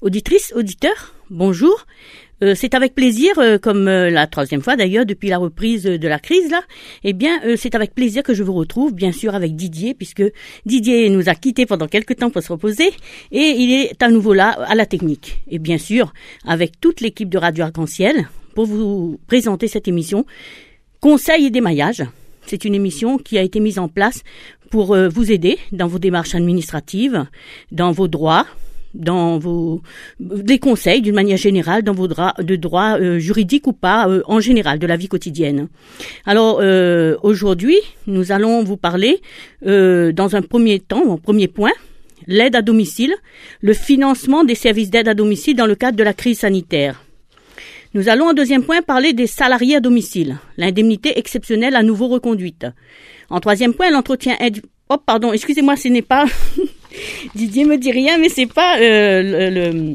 Auditrices, auditeurs, bonjour. C'est avec plaisir, comme la troisième fois d'ailleurs depuis la reprise de la crise là, c'est avec plaisir que je vous retrouve, bien sûr avec Didier, puisque Didier nous a quittés pendant quelques temps pour se reposer, et il est à nouveau là à la technique. Et bien sûr, avec toute l'équipe de Radio Arc-en-Ciel, pour vous présenter cette émission, Conseil et démaillage. C'est une émission qui a été mise en place pour vous aider dans vos démarches administratives, dans vos droits, dans des conseils d'une manière générale, dans vos droits juridiques ou pas, en général, de la vie quotidienne. Alors, aujourd'hui, nous allons vous parler, dans un premier point, l'aide à domicile, le financement des services d'aide à domicile dans le cadre de la crise sanitaire. Nous allons en deuxième point parler des salariés à domicile, l'indemnité exceptionnelle à nouveau reconduite. En troisième point, l'entretien excusez-moi, ce n'est pas Didier me dit rien, mais c'est pas le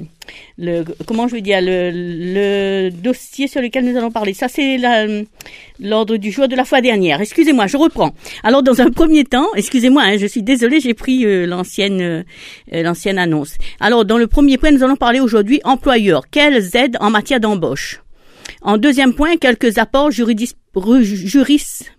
dossier sur lequel nous allons parler. Ça, c'est l'ordre du jour de la fois dernière. Excusez-moi, je reprends. Alors, dans un premier temps, excusez-moi, je suis désolée, j'ai pris l'ancienne annonce. Alors, dans le premier point, nous allons parler aujourd'hui employeurs. Quelles aides en matière d'embauche? En deuxième point, quelques apports jurisprudentiels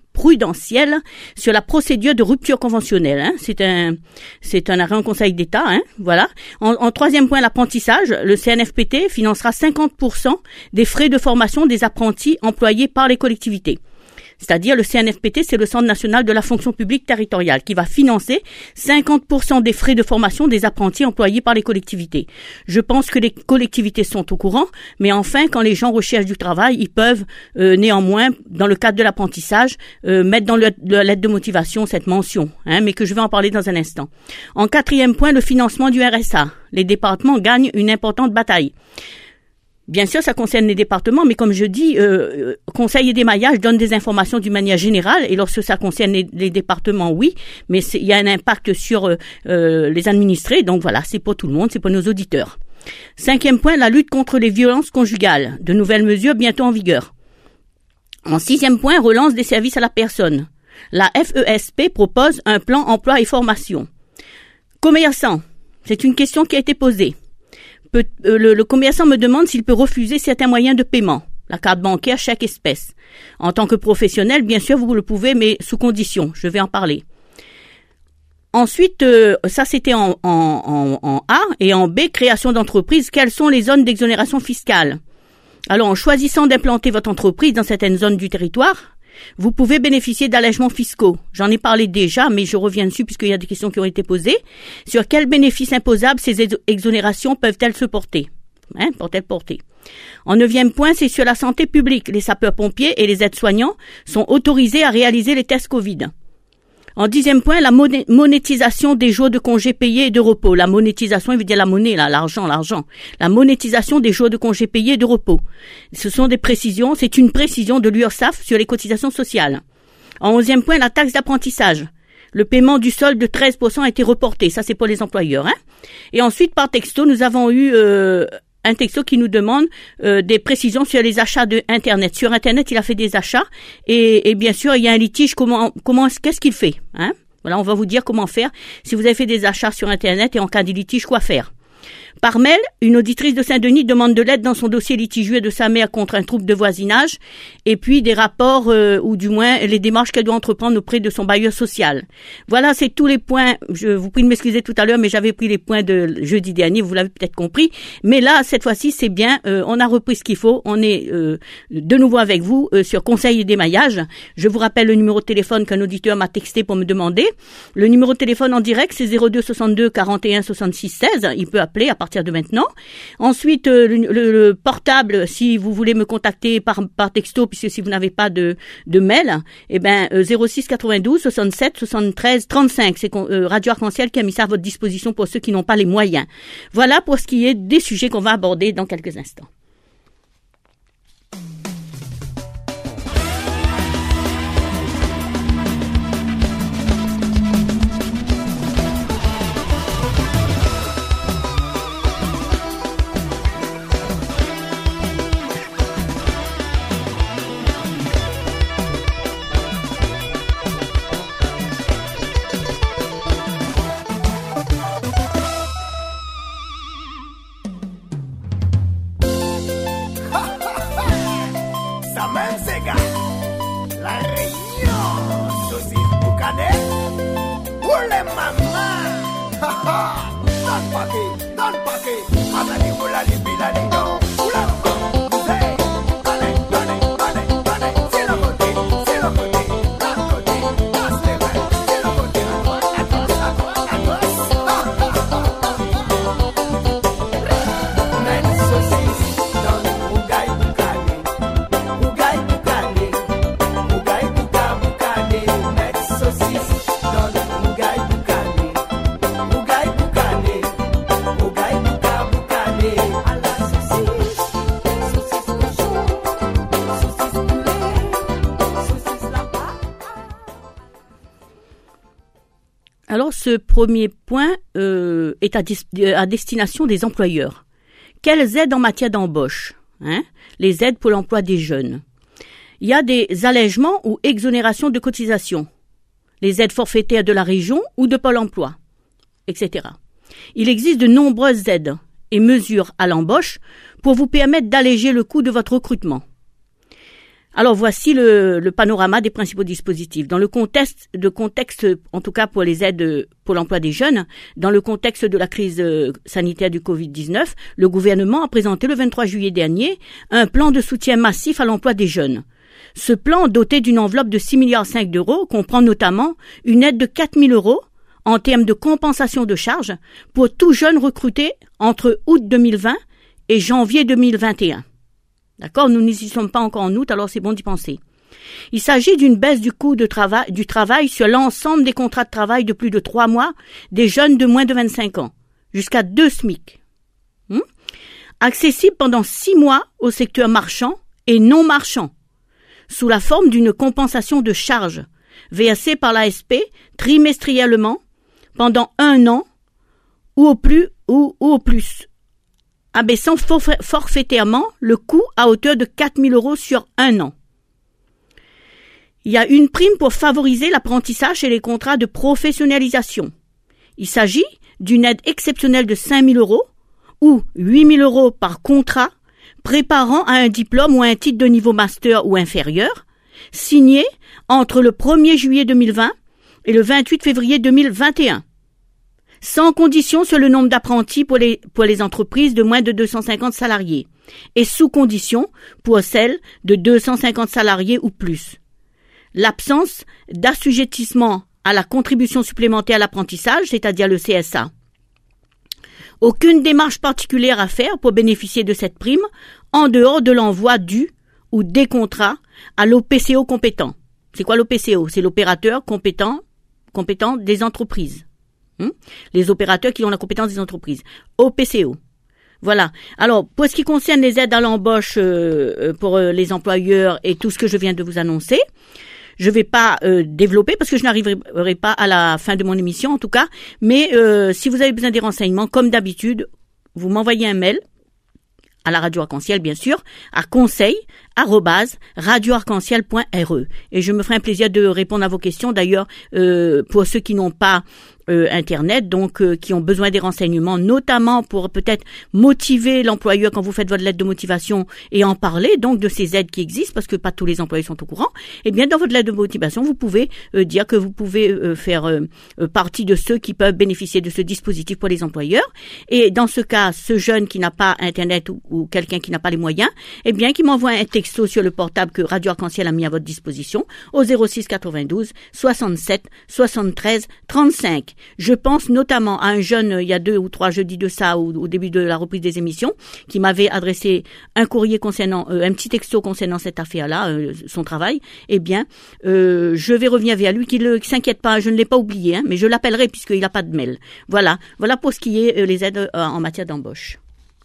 sur la procédure de rupture conventionnelle. C'est un arrêt en Conseil d'État. Voilà. En troisième point, l'apprentissage. Le CNFPT financera 50% des frais de formation des apprentis employés par les collectivités. C'est-à-dire le CNFPT, c'est le Centre national de la fonction publique territoriale, qui va financer 50% des frais de formation des apprentis employés par les collectivités. Je pense que les collectivités sont au courant, mais enfin, quand les gens recherchent du travail, ils peuvent néanmoins, dans le cadre de l'apprentissage, mettre dans la lettre de motivation cette mention, mais que je vais en parler dans un instant. En quatrième point, le financement du RSA. Les départements gagnent une importante bataille. Bien sûr, ça concerne les départements, mais comme je dis, Conseil et démaillage donne des informations d'une manière générale, et lorsque ça concerne les départements, oui, mais il y a un impact sur les administrés, donc voilà, c'est pour tout le monde, c'est pour nos auditeurs. Cinquième point, la lutte contre les violences conjugales. De nouvelles mesures bientôt en vigueur. En sixième point, relance des services à la personne. La FESP propose un plan emploi et formation. Commerçant, c'est une question qui a été posée. Le commerçant me demande s'il peut refuser certains moyens de paiement, la carte bancaire, chèque espèce. En tant que professionnel, bien sûr, vous le pouvez, mais sous condition. Je vais en parler. Ensuite, ça c'était en A, et en B, création d'entreprise. Quelles sont les zones d'exonération fiscale? Alors, en choisissant d'implanter votre entreprise dans certaines zones du territoire, vous pouvez bénéficier d'allègements fiscaux. J'en ai parlé déjà, mais je reviens dessus puisqu'il y a des questions qui ont été posées. Sur quels bénéfices imposables ces exonérations peuvent-elles se porter? En neuvième point, c'est sur la santé publique. Les sapeurs-pompiers et les aides-soignants sont autorisés à réaliser les tests Covid. En dixième point, la monétisation des jours de congés payés et de repos. La monétisation, il veut dire la monnaie, là, l'argent. La monétisation des jours de congés payés et de repos. Ce sont des précisions, c'est une précision de l'URSSAF sur les cotisations sociales. En onzième point, la taxe d'apprentissage. Le paiement du solde de 13% a été reporté. Ça, c'est pour les employeurs, Et ensuite, par texto, nous avons eu, un texto qui nous demande des précisions sur les achats de Internet. Sur Internet, il a fait des achats et bien sûr, il y a un litige. Qu'est-ce qu'il fait? Voilà, on va vous dire comment faire si vous avez fait des achats sur Internet et en cas de litige, quoi faire. Par mail, une auditrice de Saint-Denis demande de l'aide dans son dossier litigieux de sa mère contre un trouble de voisinage et puis des rapports ou du moins les démarches qu'elle doit entreprendre auprès de son bailleur social. Voilà, c'est tous les points. Je vous prie de m'excuser tout à l'heure, mais j'avais pris les points de jeudi dernier, vous l'avez peut-être compris. Mais là, cette fois-ci, c'est bien, on a repris ce qu'il faut. On est de nouveau avec vous sur Conseil et démaillage. Je vous rappelle le numéro de téléphone qu'un auditeur m'a texté pour me demander. Le numéro de téléphone en direct, c'est 02 62 41 66 16. Il peut appeler à partir de maintenant. Ensuite, le portable, si vous voulez me contacter par texto, puisque si vous n'avez pas de mail, 06 92 67 73 35. C'est Radio Arc-en-Ciel qui a mis ça à votre disposition pour ceux qui n'ont pas les moyens. Voilà pour ce qui est des sujets qu'on va aborder dans quelques instants. Alors, ce premier point est à destination des employeurs. Quelles aides en matière d'embauche, les aides pour l'emploi des jeunes. Il y a des allègements ou exonérations de cotisations, les aides forfaitaires de la région ou de Pôle emploi, etc. Il existe de nombreuses aides et mesures à l'embauche pour vous permettre d'alléger le coût de votre recrutement. Alors voici le panorama des principaux dispositifs. Dans le contexte, en tout cas pour les aides pour l'emploi des jeunes, dans le contexte de la crise sanitaire du Covid-19, le gouvernement a présenté le 23 juillet dernier un plan de soutien massif à l'emploi des jeunes. Ce plan, doté d'une enveloppe de 6,5 milliards d'euros, comprend notamment une aide de 4 000 euros en termes de compensation de charges pour tout jeune recruté entre août 2020 et janvier 2021. D'accord, nous n'y sommes pas encore en août, alors c'est bon d'y penser. Il s'agit d'une baisse du coût du travail sur l'ensemble des contrats de travail de plus de 3 mois des jeunes de moins de 25 ans, jusqu'à 2 SMIC. Accessible pendant 6 mois au secteur marchand et non marchand, sous la forme d'une compensation de charges versée par l'ASP trimestriellement pendant 1 an ou au plus, abaissant forfaitairement le coût à hauteur de 4 000 euros sur 1 an. Il y a une prime pour favoriser l'apprentissage et les contrats de professionnalisation. Il s'agit d'une aide exceptionnelle de 5 000 euros ou 8 000 euros par contrat préparant à un diplôme ou à un titre de niveau master ou inférieur, signé entre le 1er juillet 2020 et le 28 février 2021. Sans condition sur le nombre d'apprentis pour les entreprises de moins de 250 salariés et sous condition pour celles de 250 salariés ou plus. L'absence d'assujettissement à la contribution supplémentaire à l'apprentissage, c'est-à-dire le CSA. Aucune démarche particulière à faire pour bénéficier de cette prime en dehors de l'envoi du ou des contrats à l'OPCO compétent. C'est quoi l'OPCO? C'est l'opérateur compétent des entreprises. Les opérateurs qui ont la compétence des entreprises. OPCO. Voilà. Alors, pour ce qui concerne les aides à l'embauche pour les employeurs et tout ce que je viens de vous annoncer, je vais pas développer parce que je n'arriverai pas à la fin de mon émission en tout cas, mais si vous avez besoin des renseignements, comme d'habitude, vous m'envoyez un mail à la Radio Arc-en-Ciel, bien sûr, à conseil@radioarc-en-ciel.re. Et je me ferai un plaisir de répondre à vos questions. D'ailleurs, pour ceux qui n'ont pas Internet, donc qui ont besoin des renseignements, notamment pour peut-être motiver l'employeur quand vous faites votre lettre de motivation et en parler donc de ces aides qui existent, parce que pas tous les employés sont au courant. Eh bien, dans votre lettre de motivation, vous pouvez dire que vous pouvez faire partie de ceux qui peuvent bénéficier de ce dispositif pour les employeurs. Et dans ce cas, ce jeune qui n'a pas Internet ou quelqu'un qui n'a pas les moyens, eh bien, qui m'envoie un texto sur le portable que Radio Arc-en-Ciel a mis à votre disposition au 06 92 67 73 35. Je pense notamment à un jeune, il y a 2 ou 3 jeudis de ça, au début de la reprise des émissions, qui m'avait adressé un courrier concernant, un petit texto concernant cette affaire-là, son travail. Eh bien, je vais revenir vers lui, qu'il s'inquiète pas, je ne l'ai pas oublié, mais je l'appellerai puisqu'il n'a pas de mail. Voilà pour ce qui est les aides en matière d'embauche.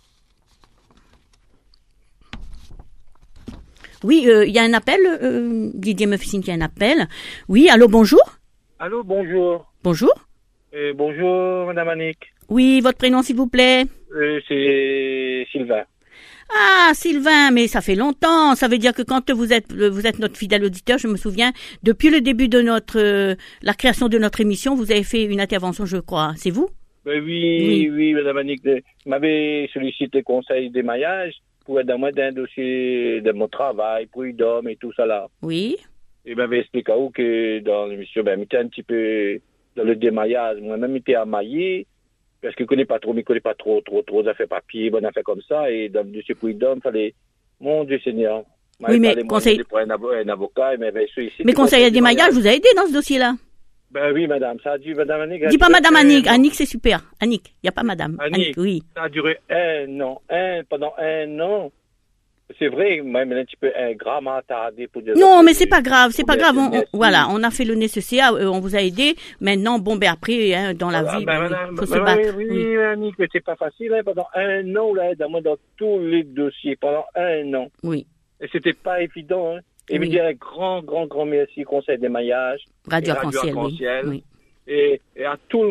Oui, il y a un appel, Didier me fait signe qu'il y a un appel. Oui, allô, bonjour. Allô, bonjour. Bonjour. Bonjour, Madame Annick. Oui, votre prénom, s'il vous plaît. C'est Sylvain. Ah, Sylvain, mais ça fait longtemps. Ça veut dire que quand vous êtes notre fidèle auditeur, je me souviens, depuis le début de la création de notre émission, vous avez fait une intervention, je crois. C'est vous? Oui, Madame Annick. M'avait sollicité conseil d'émaillage pour aider moi d'un dossier de mon travail, prud'homme et tout ça là. Oui. Il m'avait expliqué que dans l'émission, j'étais un petit peu dans le démaillage. Moi-même, j'étais à mailler parce qu'il connaît pas trop d'affaires papier, bonnes affaires comme ça, et dans le dossier Prud'homme, fallait, mon Dieu Seigneur. Oui, mais conseil. Pour un avocat, mais conseiller des mariages vous a aidé dans ce dossier-là? Ben oui, madame, ça a duré, madame Annick. Dis pas madame Annick, Annick c'est super. Annick, il n'y a pas madame. Annick, oui. Ça a duré pendant un an. C'est vrai, même un petit peu ingrat, m'a tardé pour dire. Non, mais c'est pas grave, voilà, on a fait le nécessaire, on vous a aidé. Maintenant, bon, ben après, hein, dans la vie, faut se battre. Oui, Annick, mais c'est pas facile, hein, pendant un an, là, dans tous les dossiers, pendant un an. Oui. Et c'était pas évident, hein. Et me dire un grand merci, Conseil des mariages. Radio Arc-en-Ciel, oui. Et à tout le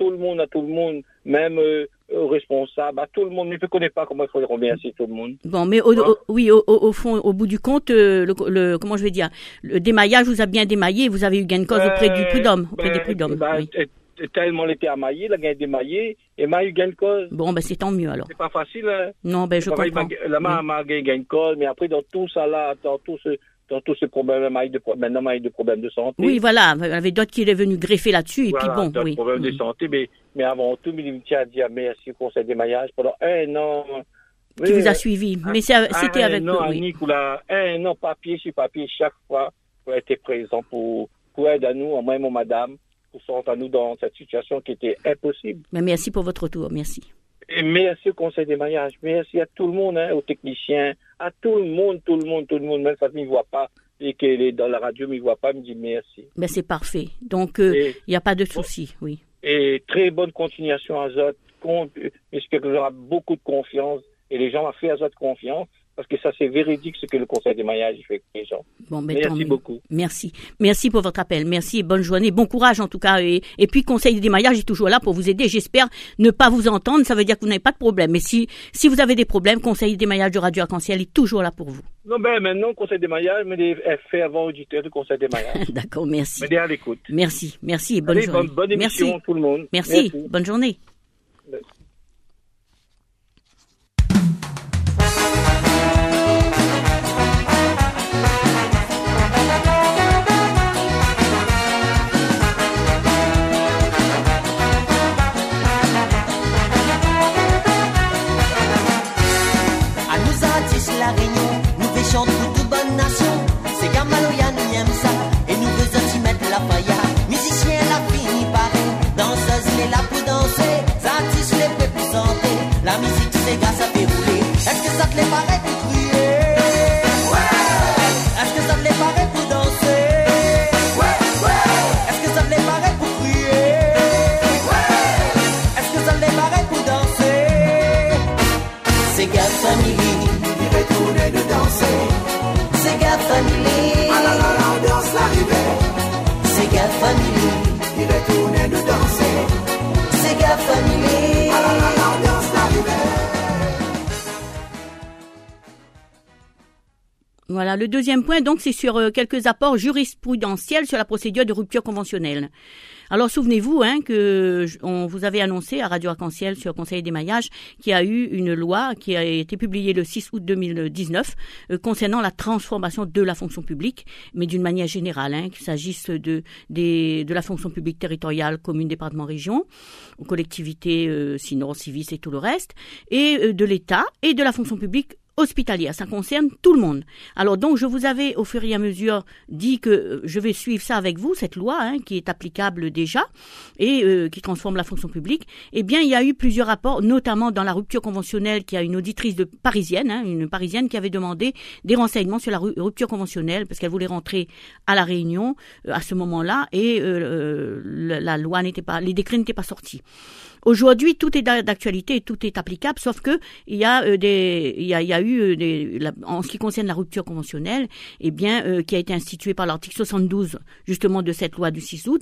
monde, même aux responsables, à tout le monde. Je ne connais pas comment il faut remercier tout le monde. Bon, mais au fond, au bout du compte, comment je vais dire, le démaillage vous a bien démaillé, vous avez eu gain de cause auprès du Prud'homme, des Prud'hommes. Oui. Tellement l'été à mailler, il a gagné démaillé, et m'a eu gain de cause. Bon, ben c'est tant mieux alors. C'est pas facile, hein. Non, ben je comprends. La m'a gagné gain de cause, mais après dans tout ça là, dans tous ces problèmes, maintenant, il y a des problèmes de santé. Oui, voilà. Il y avait d'autres qui est venu greffer là-dessus, voilà, et puis bon, oui. Problèmes de santé, mais avant tout, il tient à dire merci au Conseil des mariages pendant un an. Qui vous a suivi. Mais c'était avec eux, oui. Un an, papier sur papier, chaque fois, pour être présent, pour aider à nous, même aux madame, pour sortir à nous dans cette situation qui était impossible. Mais merci pour votre retour, merci. Et merci au Conseil des mariages, merci à tout le monde, hein, aux techniciens, à tout le monde, même ça ne me voit pas, et qu'elle est dans la radio, ne me voit pas, me dit merci. Ben c'est parfait, donc il n'y a pas de souci, oui. Et très bonne continuation à Zot, j'espère que vous aurez beaucoup de confiance, et les gens ont fait à Zot confiance, parce que ça c'est véridique ce que le Conseil des mariages fait avec les gens. Bon, ben, merci beaucoup. Merci pour votre appel, merci et bonne journée, bon courage en tout cas, et puis Conseil des mariages est toujours là pour vous aider, j'espère ne pas vous entendre, ça veut dire que vous n'avez pas de problème, mais si vous avez des problèmes, Conseil des mariages de Radio Arc-en-Ciel est toujours là pour vous. Non, maintenant, Conseil des mariages, mais les fervents auditeurs du Conseil des mariages. D'accord, merci. Mais à l'écoute. Merci et bonne journée. Bonne émission tout le monde. Merci. Bonne journée. La Réunion, nous pêchons toute bonne nation. C'est Gamaloya, nous aime ça. Et nous faisons s'y mettre la pailla. Musicien, la fini pareil. Danseuse, les là pour danser. Artistes, les peu pour chanter. La musique, c'est gars, ça fait rouler. Est-ce que ça te les paraît pour crier? Ouais! Est-ce que ça te les paraît pour danser? Ouais! Est-ce que ça te les paraît pour crier? Ouais! Est-ce que ça te les paraît pour danser? C'est gars, famille. Retourner de danser, c'est gars famille. Ah là là, l'ambiance l'arrivée. C'est gars famille. Il retourner de danser, c'est gars famille. Ah là là, l'ambiance l'arrivée. Voilà, le deuxième point, donc, c'est sur quelques apports jurisprudentiels sur la procédure de rupture conventionnelle. Alors, souvenez-vous, que on vous avait annoncé à Radio Arc-en-Ciel sur le Conseil des mariages qu'il y a eu une loi qui a été publiée le 6 août 2019 concernant la transformation de la fonction publique, mais d'une manière générale, qu'il s'agisse de la fonction publique territoriale, commune, département, région, collectivité, sinon, civis et tout le reste, et de l'État et de la fonction publique hospitalière, ça concerne tout le monde. Alors donc je vous avais au fur et à mesure dit que je vais suivre ça avec vous, cette loi qui est applicable déjà et qui transforme la fonction publique. Eh bien il y a eu plusieurs rapports, notamment dans la rupture conventionnelle, qui a une auditrice parisienne, une parisienne qui avait demandé des renseignements sur la rupture conventionnelle parce qu'elle voulait rentrer à la Réunion à ce moment-là et la loi n'était pas, les décrets n'étaient pas sortis. Aujourd'hui, tout est d'actualité et tout est applicable, sauf que il y a eu en ce qui concerne la rupture conventionnelle, qui a été instituée par l'article 72 justement de cette loi du 6 août,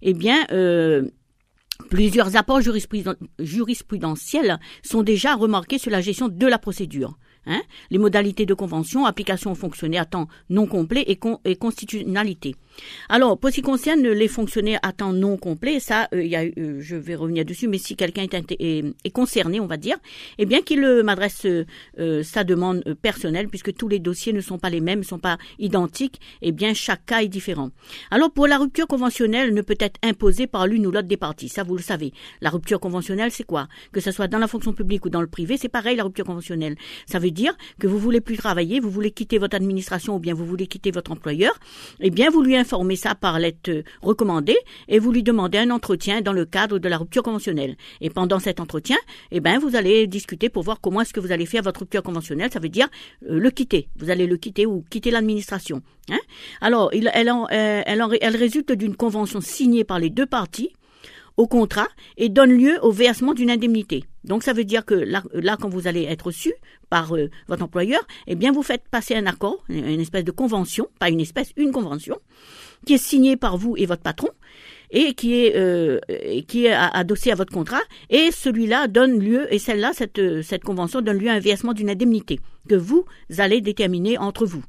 plusieurs apports jurisprudentiels sont déjà remarqués sur la gestion de la procédure. Les modalités de convention, application aux fonctionnaires à temps non complet et constitutionnalité. Alors, pour ce qui concerne les fonctionnaires à temps non complet, ça, je vais revenir dessus, mais si quelqu'un est concerné, on va dire, eh bien qu'il m'adresse sa demande personnelle, puisque tous les dossiers ne sont pas les mêmes, ne sont pas identiques, eh bien chaque cas est différent. Alors, pour la rupture conventionnelle ne peut être imposée par l'une ou l'autre des parties, ça vous le savez. La rupture conventionnelle, c'est quoi? Que ce soit dans la fonction publique ou dans le privé, c'est pareil la rupture conventionnelle. Ça veut dire que vous voulez plus travailler, vous voulez quitter votre administration ou bien vous voulez quitter votre employeur, eh bien vous lui informez ça par lettre recommandée et vous lui demandez un entretien dans le cadre de la rupture conventionnelle. Et pendant cet entretien, eh ben vous allez discuter pour voir comment est-ce que vous allez faire votre rupture conventionnelle. Ça veut dire le quitter. Vous allez le quitter ou quitter l'administration. Hein? Alors, elle résulte d'une convention signée par les deux parties au contrat et donne lieu au versement d'une indemnité. Donc ça veut dire que là quand vous allez être reçu par votre employeur, eh bien vous faites passer un accord, une espèce de convention, pas une espèce, une convention, qui est signée par vous et votre patron et qui est adossée à votre contrat, et celui-là donne lieu, et celle-là, cette convention donne lieu à un versement d'une indemnité que vous allez déterminer entre vous.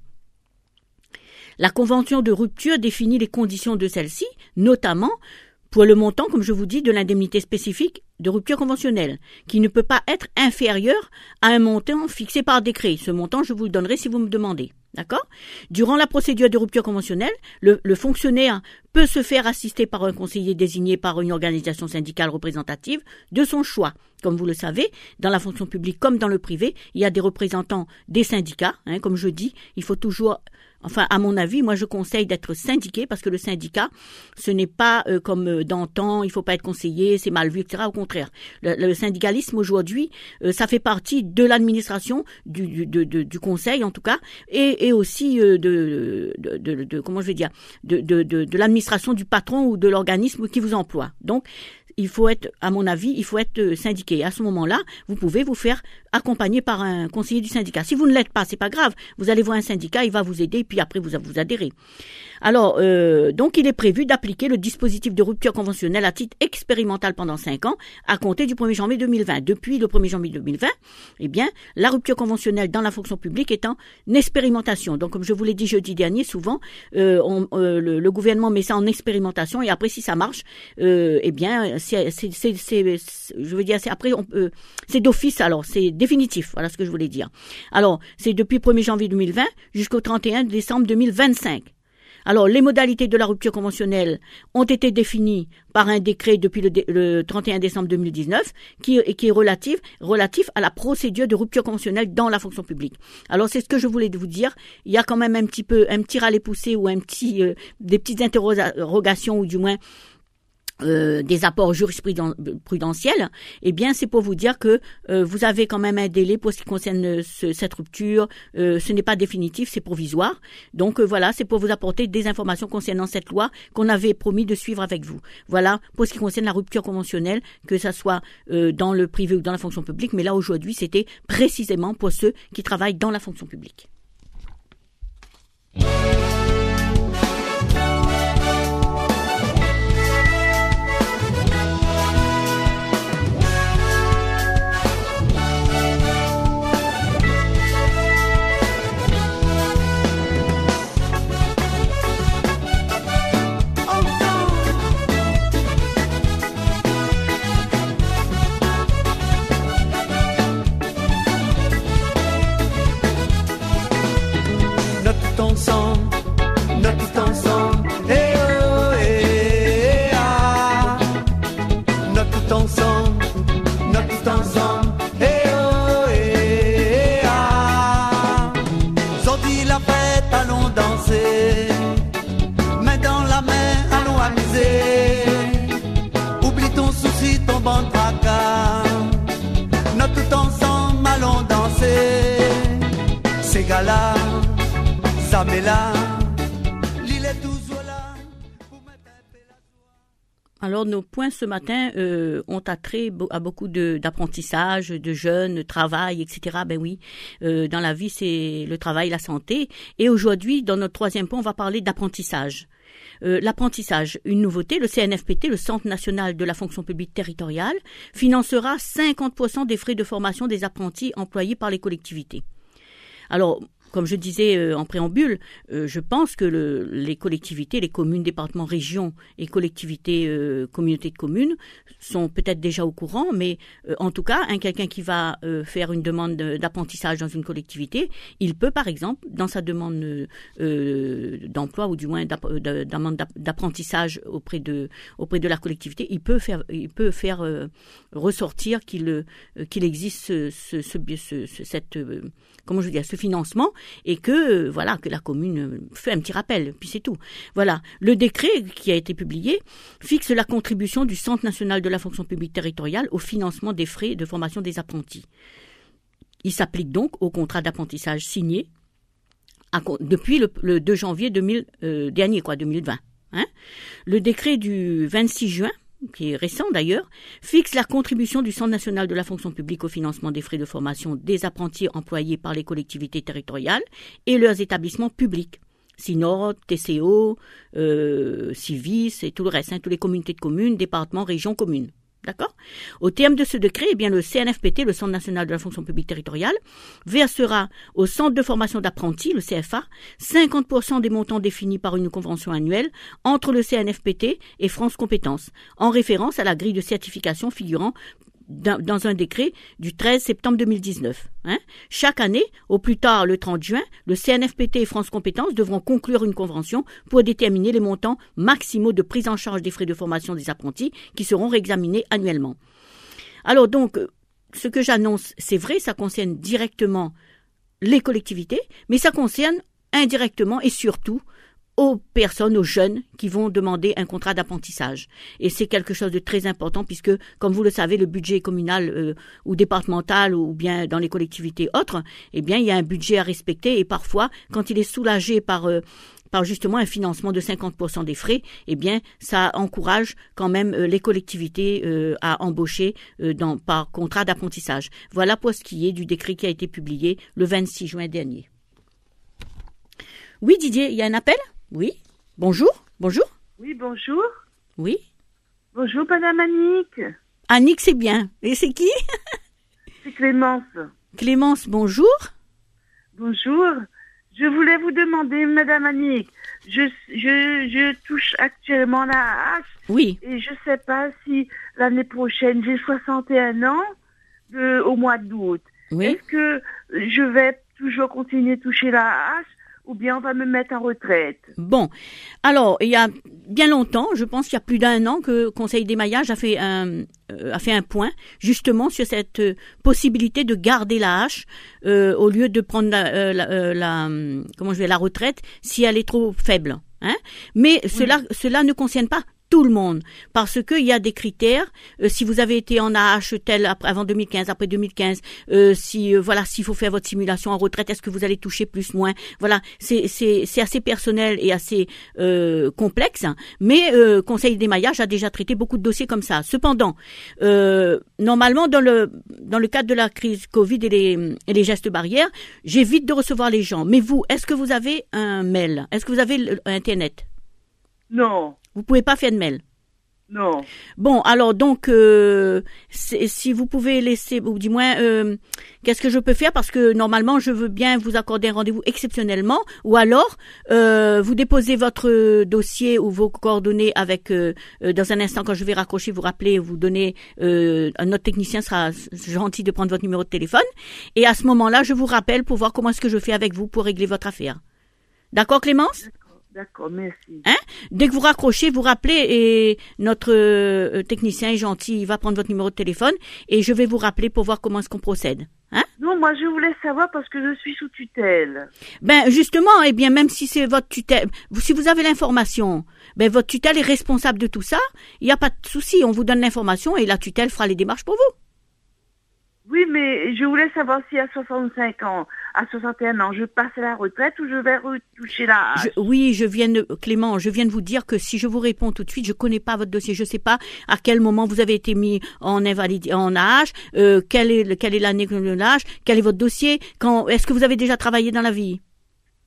La convention de rupture définit les conditions de celle-ci, notamment pour le montant, comme je vous dis, de l'indemnité spécifique de rupture conventionnelle, qui ne peut pas être inférieur à un montant fixé par décret. Ce montant, je vous le donnerai si vous me demandez. D'accord? Durant la procédure de rupture conventionnelle, le fonctionnaire peut se faire assister par un conseiller désigné par une organisation syndicale représentative de son choix. Comme vous le savez, dans la fonction publique comme dans le privé, il y a des représentants des syndicats. Comme je dis, il faut toujours... Enfin, à mon avis, moi je conseille d'être syndiqué parce que le syndicat, ce n'est pas comme d'antan, il faut pas être conseiller, c'est mal vu, etc. Au contraire, le syndicalisme aujourd'hui, ça fait partie de l'administration, du conseil en tout cas, et aussi comment je vais dire, de l'administration du patron ou de l'organisme qui vous emploie. Donc, il faut être, à mon avis, il faut être syndiqué. À ce moment-là, vous pouvez vous faire accompagner par un conseiller du syndicat. Si vous ne l'êtes pas, c'est pas grave. Vous allez voir un syndicat, il va vous aider, puis après vous adhérez. Alors, donc, il est prévu d'appliquer le dispositif de rupture conventionnelle à titre expérimental pendant 5 ans, à compter du 1er janvier 2020. Depuis le 1er janvier 2020, eh bien, la rupture conventionnelle dans la fonction publique est en expérimentation. Donc, comme je vous l'ai dit jeudi dernier, souvent, le gouvernement met ça en expérimentation, et après, si ça marche, eh bien, je veux dire, c'est d'office, alors, c'est définitif. Voilà ce que je voulais dire. Alors, c'est depuis le 1er janvier 2020 jusqu'au 31 décembre 2025. Alors, les modalités de la rupture conventionnelle ont été définies par un décret depuis le 31 décembre 2019 qui est relatif à la procédure de rupture conventionnelle dans la fonction publique. Alors, c'est ce que je voulais vous dire. Il y a quand même un petit râler-pousser ou des petites interrogations ou du moins des apports jurisprudentiels, eh bien, c'est pour vous dire que vous avez quand même un délai pour ce qui concerne cette rupture. Ce n'est pas définitif, c'est provisoire. Donc voilà, c'est pour vous apporter des informations concernant cette loi qu'on avait promis de suivre avec vous. Voilà pour ce qui concerne la rupture conventionnelle, que ça soit dans le privé ou dans la fonction publique. Mais là, aujourd'hui, c'était précisément pour ceux qui travaillent dans la fonction publique. Alors, nos points ce matin ont attrait à beaucoup d'apprentissage, de jeunes, travail, etc. Ben oui, dans la vie, c'est le travail, la santé. Et aujourd'hui, dans notre troisième point, on va parler d'apprentissage. L'apprentissage, une nouveauté, le CNFPT, le Centre national de la fonction publique territoriale, financera 50% des frais de formation des apprentis employés par les collectivités. Alors, comme je disais en préambule, je pense que les collectivités, les communes, départements, régions et collectivités, communautés de communes sont peut-être déjà au courant, mais en tout cas, quelqu'un qui va faire une demande d'apprentissage dans une collectivité, il peut par exemple, dans sa demande d'emploi ou du moins demande d'apprentissage auprès de la collectivité, il peut faire ressortir qu'il existe ce financement et que que la commune fait un petit rappel, puis c'est tout. Voilà, le décret qui a été publié fixe la contribution du Centre national de la fonction publique territoriale au financement des frais de formation des apprentis. Il s'applique donc au contrat d'apprentissage signé depuis le 2 janvier 2020. Le décret du 26 juin, qui est récent d'ailleurs, fixe la contribution du Centre national de la fonction publique au financement des frais de formation des apprentis employés par les collectivités territoriales et leurs établissements publics. SINOD, TCO, Civis et tout le reste, tous les communautés de communes, départements, régions, communes. D'accord ? Au terme de ce décret, le CNFPT, le Centre national de la fonction publique territoriale, versera au Centre de formation d'apprentis, le CFA, 50% des montants définis par une convention annuelle entre le CNFPT et France Compétences, en référence à la grille de certification figurant dans un décret du 13 septembre 2019. Chaque année, au plus tard le 30 juin, le CNFPT et France Compétences devront conclure une convention pour déterminer les montants maximaux de prise en charge des frais de formation des apprentis qui seront réexaminés annuellement. Alors donc, ce que j'annonce, c'est vrai, ça concerne directement les collectivités, mais ça concerne indirectement et surtout aux personnes, aux jeunes qui vont demander un contrat d'apprentissage. Et c'est quelque chose de très important puisque, comme vous le savez, le budget communal ou départemental ou bien dans les collectivités autres, il y a un budget à respecter et parfois, quand il est soulagé par justement un financement de 50% des frais, ça encourage quand même les collectivités à embaucher par contrat d'apprentissage. Voilà pour ce qui est du décret qui a été publié le 26 juin dernier. Oui, Didier, il y a un appel ? Oui. Bonjour. Oui, bonjour. Oui. Bonjour, madame Annick. Annick, c'est bien. Et c'est qui ? C'est Clémence. Clémence, bonjour. Bonjour. Je voulais vous demander, madame Annick, je touche actuellement la hache. Oui. Et je sais pas si l'année prochaine, j'ai 61 ans au mois d'août. Oui. Est-ce que je vais toujours continuer à toucher la hache ou bien on va me mettre en retraite? Bon, alors, il y a bien longtemps, je pense qu'il y a plus d'1 an, que Conseil d'émaillage a fait un point, justement, sur cette possibilité de garder la hache, au lieu de prendre la retraite, si elle est trop faible. Mais cela ne concerne pas tout le monde, parce que il y a des critères. Si vous avez été en AH tel avant 2015, après 2015, s'il faut faire votre simulation en retraite, est-ce que vous allez toucher plus, moins? Voilà, c'est assez personnel et assez complexe. Mais Conseil d'émaillage a déjà traité beaucoup de dossiers comme ça. Cependant, normalement dans le cadre de la crise Covid et les gestes barrières, j'évite de recevoir les gens. Mais vous, est-ce que vous avez un mail? Est-ce que vous avez Internet? Non. Vous pouvez pas faire de mail? Non. Bon, alors donc, si vous pouvez laisser, ou du moins, qu'est-ce que je peux faire? Parce que normalement, je veux bien vous accorder un rendez-vous exceptionnellement, ou alors, vous déposez votre dossier ou vos coordonnées avec, dans un instant, quand je vais raccrocher, vous rappeler, vous donner, notre technicien sera gentil de prendre votre numéro de téléphone, et à ce moment-là, je vous rappelle pour voir comment est-ce que je fais avec vous pour régler votre affaire. D'accord, Clémence? D'accord, merci. Dès que vous raccrochez, vous rappelez et notre technicien est gentil, il va prendre votre numéro de téléphone et je vais vous rappeler pour voir comment est-ce qu'on procède. Non, moi je voulais savoir parce que je suis sous tutelle. Justement, même si c'est votre tutelle, si vous avez l'information, votre tutelle est responsable de tout ça, il n'y a pas de souci, on vous donne l'information et la tutelle fera les démarches pour vous. Oui, mais je voulais savoir si à 65 ans, à 61 ans, je passe à la retraite ou je vais retoucher la hache. Clément, je viens de vous dire que si je vous réponds tout de suite, je connais pas votre dossier, je sais pas à quel moment vous avez été mis en AH, quelle est l'année de l'âge, quel est votre dossier, est-ce que vous avez déjà travaillé dans la vie?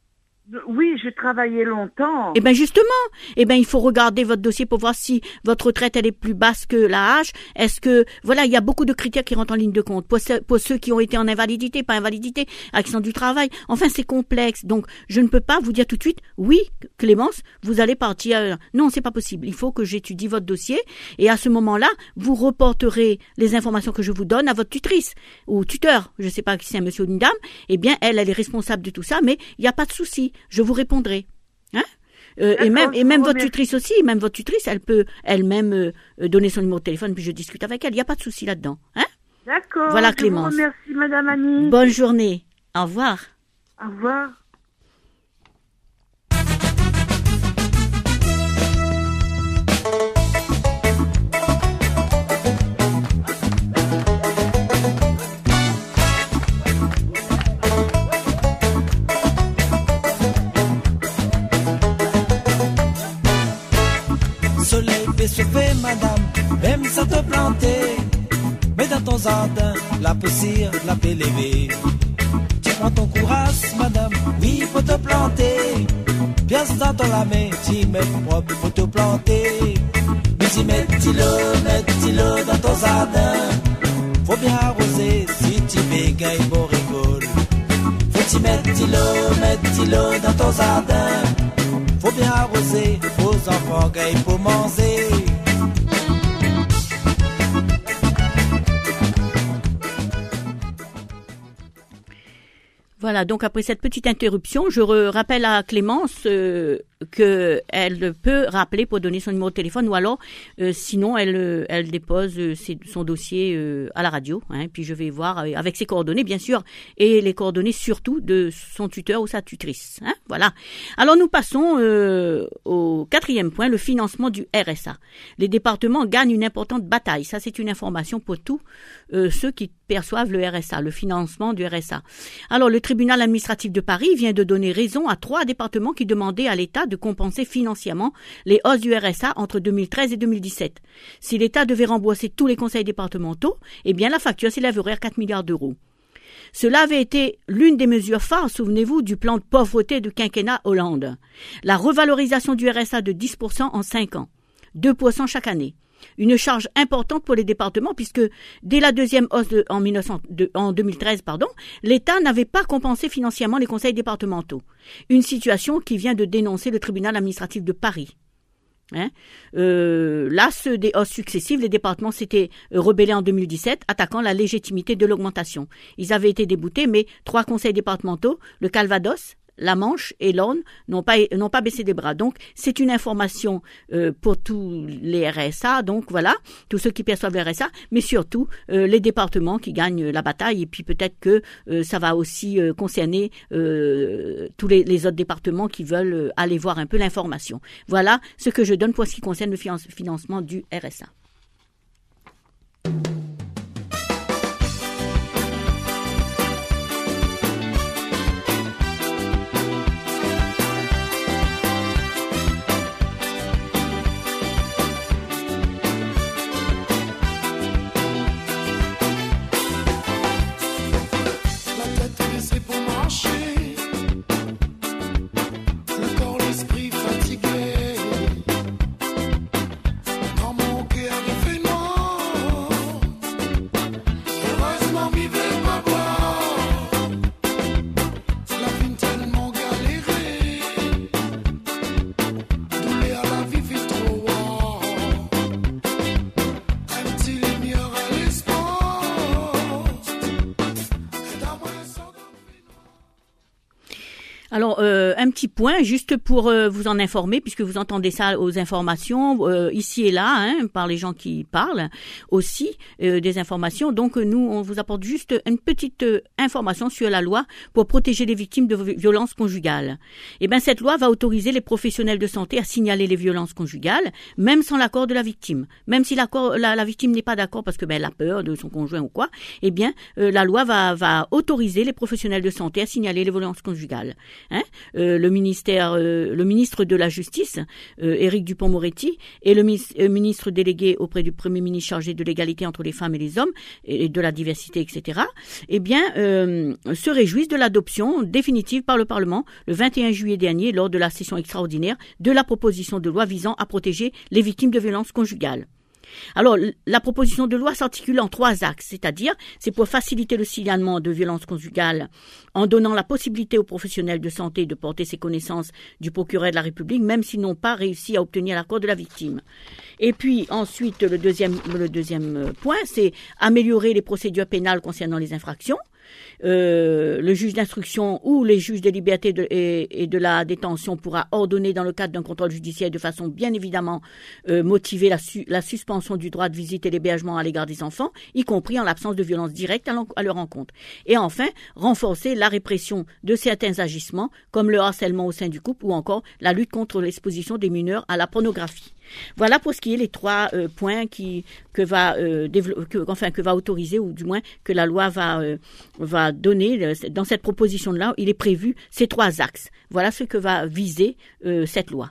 Oui, j'ai travaillé longtemps. Eh ben justement, il faut regarder votre dossier pour voir si votre retraite elle est plus basse que l'âge. Est-ce que voilà, il y a beaucoup de critères qui rentrent en ligne de compte pour ceux qui ont été en invalidité, pas invalidité, accident du travail. Enfin, c'est complexe. Donc, je ne peux pas vous dire tout de suite oui, Clémence, vous allez partir. Non, c'est pas possible. Il faut que j'étudie votre dossier et à ce moment-là, vous reporterez les informations que je vous donne à votre tutrice ou tuteur. Je sais pas si c'est un monsieur ou une dame. Eh bien, elle est responsable de tout ça, mais il n'y a pas de souci. Je vous répondrai. Hein? Et même votre tutrice aussi, elle peut elle-même donner son numéro de téléphone, puis je discute avec elle. Il n'y a pas de souci là-dedans. Hein? D'accord. Voilà, Clémence. Je vous remercie, Madame Annie. Bonne journée. Au revoir. Au revoir. Soleil fait chauffer, madame, même sans te planter. Mais dans ton jardin, la poussière, la paix levée. Tu prends ton courage, madame, oui, faut te planter. Pièce dans ton la main, tu mets propre, faut te planter. Mais tu mets-le dans ton jardin. Faut bien arroser, si tu bégailles, bon rigole. Faut tu mets-le dans ton jardin. Faut bien arroser, aux enfants gaillent pour manger. Voilà, donc après cette petite interruption, je rappelle à Clémence qu'elle peut rappeler pour donner son numéro de téléphone ou alors sinon elle dépose son dossier à la radio, hein, puis je vais voir avec ses coordonnées bien sûr et les coordonnées surtout de son tuteur ou sa tutrice, hein, voilà. Alors nous passons au 4e point, le financement du RSA. Les départements gagnent une importante bataille, ça c'est une information pour tous ceux qui perçoivent le RSA, le financement du RSA. Alors le tribunal administratif de Paris vient de donner raison à 3 départements qui demandaient à l'État de compenser financièrement les hausses du RSA entre 2013 et 2017. Si l'État devait rembourser tous les conseils départementaux, eh bien la facture s'élèverait à 4 milliards d'euros. Cela avait été l'une des mesures phares, souvenez-vous, du plan de pauvreté du quinquennat Hollande. La revalorisation du RSA de 10% en 5 ans, 2% chaque année. Une charge importante pour les départements puisque dès la deuxième hausse en 2013, l'État n'avait pas compensé financièrement les conseils départementaux. Une situation qui vient de dénoncer le tribunal administratif de Paris. Hein? Las des hausses successives, les départements s'étaient rebellés en 2017, attaquant la légitimité de l'augmentation. Ils avaient été déboutés, mais 3 conseils départementaux, le Calvados, la Manche et l'Orne n'ont pas baissé des bras. Donc, c'est une information pour tous les RSA, donc voilà, tous ceux qui perçoivent le RSA, mais surtout les départements qui gagnent la bataille. Et puis peut-être que ça va aussi concerner tous les autres départements qui veulent aller voir un peu l'information. Voilà ce que je donne pour ce qui concerne le financement du RSA. Alors, un petit point, juste pour vous en informer, puisque vous entendez ça aux informations, ici et là, hein, par les gens qui parlent aussi des informations. Donc, nous, on vous apporte juste une petite information sur la loi pour protéger les victimes de violences conjugales. Eh bien, cette loi va autoriser les professionnels de santé à signaler les violences conjugales, même sans l'accord de la victime. Même si la victime n'est pas d'accord parce que elle a peur de son conjoint ou quoi, eh bien, la loi va autoriser les professionnels de santé à signaler les violences conjugales. le ministre de la Justice, Éric Dupond-Moretti, et le ministre délégué auprès du Premier ministre chargé de l'égalité entre les femmes et les hommes et de la diversité, etc., se réjouissent de l'adoption définitive par le Parlement le 21 juillet dernier lors de la session extraordinaire de la proposition de loi visant à protéger les victimes de violences conjugales. Alors, la proposition de loi s'articule en 3 axes, c'est-à-dire, c'est pour faciliter le signalement de violences conjugales en donnant la possibilité aux professionnels de santé de porter ses connaissances du procureur de la République, même s'ils n'ont pas réussi à obtenir l'accord de la victime. Et puis, ensuite, le deuxième point, c'est améliorer les procédures pénales concernant les infractions. Le juge d'instruction ou les juges des libertés et de la détention pourra ordonner dans le cadre d'un contrôle judiciaire de façon bien évidemment motivée la suspension du droit de visite et l'hébergement à l'égard des enfants, y compris en l'absence de violence directe à leur encontre. Et enfin, renforcer la répression de certains agissements comme le harcèlement au sein du couple ou encore la lutte contre l'exposition des mineurs à la pornographie. Voilà pour ce qui est les 3 points que va autoriser, ou du moins que la loi va donner. Dans cette proposition-là, il est prévu ces 3 axes. Voilà ce que va viser cette loi.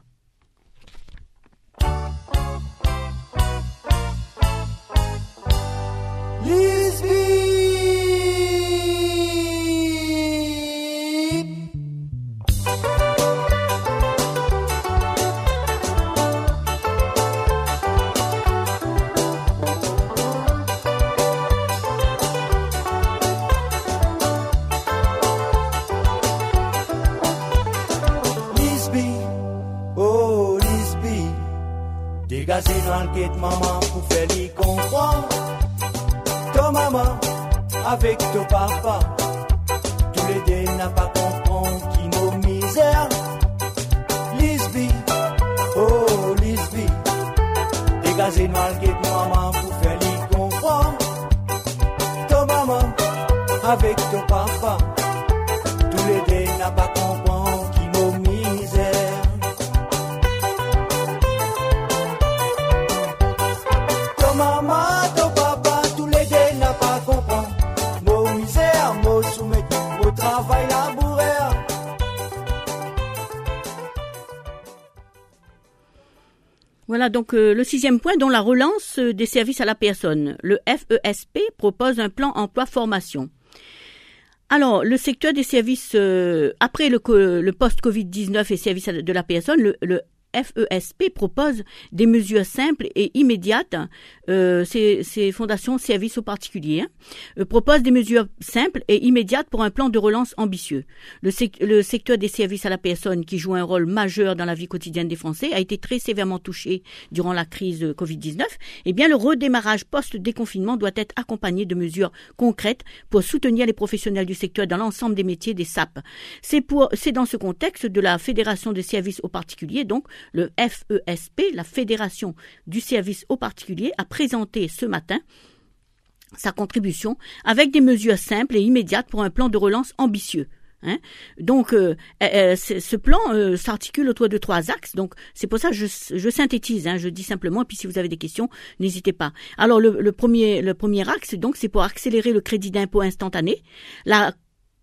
Dégagé dans le guet maman pour faire les comprendre. Ton maman avec ton papa, tous les deux n'a pas comprendre qui nos misères. Lisby, oh Lisby, dégagé dans le guet maman pour faire les comprendre. Ton maman avec ton papa, tous les deux n'a pas comprendre qui nos misères. Maman, ton papa, tous les deux n'a pas compris. Mon misère, mon soumettre, mon travail laboureur. Voilà donc le 6e point, dont la relance des services à la personne. Le FESP propose un plan emploi-formation. Alors, le secteur des services, après le post-Covid-19 et services de la personne, le FESP propose des mesures simples et immédiates. Ces fondations services aux particuliers proposent des mesures simples et immédiates pour un plan de relance ambitieux. Le secteur des services à la personne, qui joue un rôle majeur dans la vie quotidienne des Français, a été très sévèrement touché durant la crise Covid-19. Eh bien, le redémarrage post-déconfinement doit être accompagné de mesures concrètes pour soutenir les professionnels du secteur dans l'ensemble des métiers des SAP. C'est dans ce contexte de la Fédération des services aux particuliers, donc le FESP, la Fédération du service aux particuliers, a présenté ce matin sa contribution avec des mesures simples et immédiates pour un plan de relance ambitieux. Donc, ce plan s'articule autour de 3 axes. Donc, c'est pour ça que je synthétise. Je dis simplement. Et puis, si vous avez des questions, n'hésitez pas. Alors, le premier axe, donc, c'est pour accélérer le crédit d'impôt instantané, la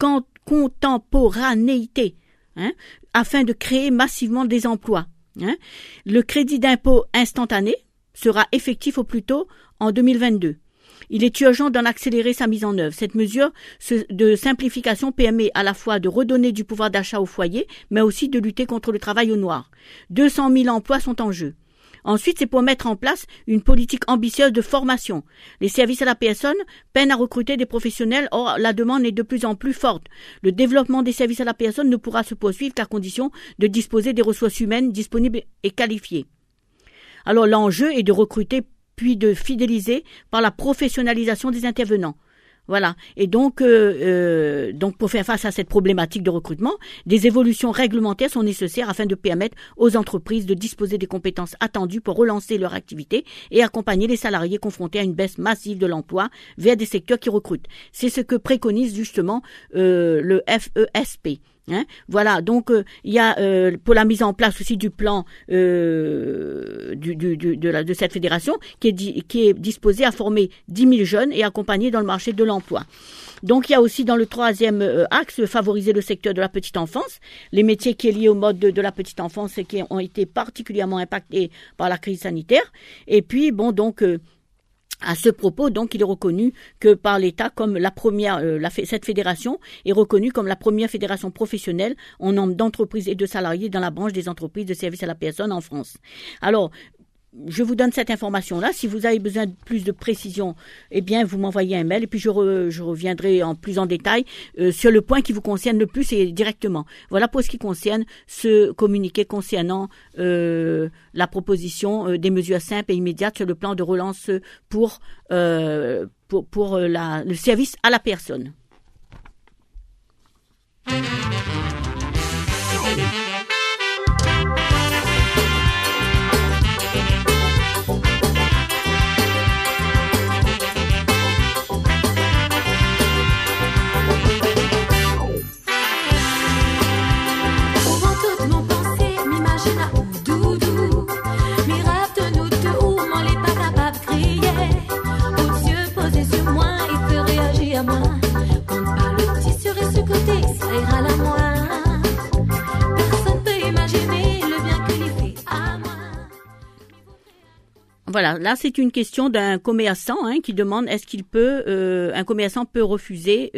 contemporanéité, afin de créer massivement des emplois. Le crédit d'impôt instantané sera effectif au plus tôt en 2022. Il est urgent d'en accélérer sa mise en œuvre. Cette mesure de simplification permet à la fois de redonner du pouvoir d'achat aux foyers, mais aussi de lutter contre le travail au noir. 200 000 emplois sont en jeu. Ensuite, c'est pour mettre en place une politique ambitieuse de formation. Les services à la personne peinent à recruter des professionnels, or la demande est de plus en plus forte. Le développement des services à la personne ne pourra se poursuivre qu'à condition de disposer des ressources humaines disponibles et qualifiées. Alors l'enjeu est de recruter puis de fidéliser par la professionnalisation des intervenants. Voilà. Et donc pour faire face à cette problématique de recrutement, des évolutions réglementaires sont nécessaires afin de permettre aux entreprises de disposer des compétences attendues pour relancer leur activité et accompagner les salariés confrontés à une baisse massive de l'emploi vers des secteurs qui recrutent. C'est ce que préconise justement le FESP. Hein, voilà, donc il y a pour la mise en place aussi du plan de cette fédération qui est disposé à former 10 000 jeunes et accompagner dans le marché de l'emploi. Donc il y a aussi dans le troisième axe favoriser le secteur de la petite enfance, les métiers qui est lié au mode de la petite enfance et qui ont été particulièrement impactés par la crise sanitaire. Et puis bon donc à ce propos, donc, il est reconnu que par l'État comme la première, cette fédération est reconnue comme la première fédération professionnelle en nombre d'entreprises et de salariés dans la branche des entreprises de services à la personne en France. Alors, je vous donne cette information-là. Si vous avez besoin de plus de précision, eh bien, vous m'envoyez un mail et puis je reviendrai plus en détail sur le point qui vous concerne le plus et directement. Voilà pour ce qui concerne ce communiqué concernant la proposition des mesures simples et immédiates sur le plan de relance pour le service à la personne. Voilà, là c'est une question d'un commerçant qui demande est-ce qu'il peut, un commerçant peut refuser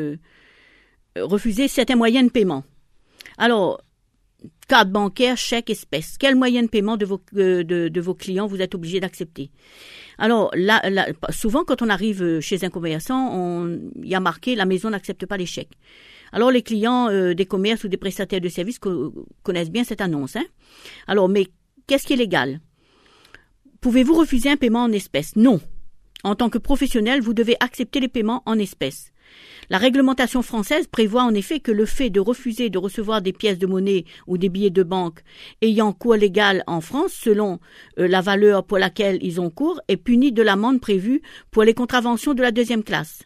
certains moyens de paiement. Alors, carte bancaire, chèque, espèce. Quel moyen de paiement de vos clients vous êtes obligé d'accepter? Alors là, souvent quand on arrive chez un commerçant, il y a marqué la maison n'accepte pas les chèques. Alors les clients des commerces ou des prestataires de services connaissent bien cette annonce. Alors, mais qu'est-ce qui est légal? Pouvez-vous refuser un paiement en espèces? Non. En tant que professionnel, vous devez accepter les paiements en espèces. La réglementation française prévoit en effet que le fait de refuser de recevoir des pièces de monnaie ou des billets de banque ayant cours légal en France selon la valeur pour laquelle ils ont cours est puni de l'amende prévue pour les contraventions de la deuxième classe,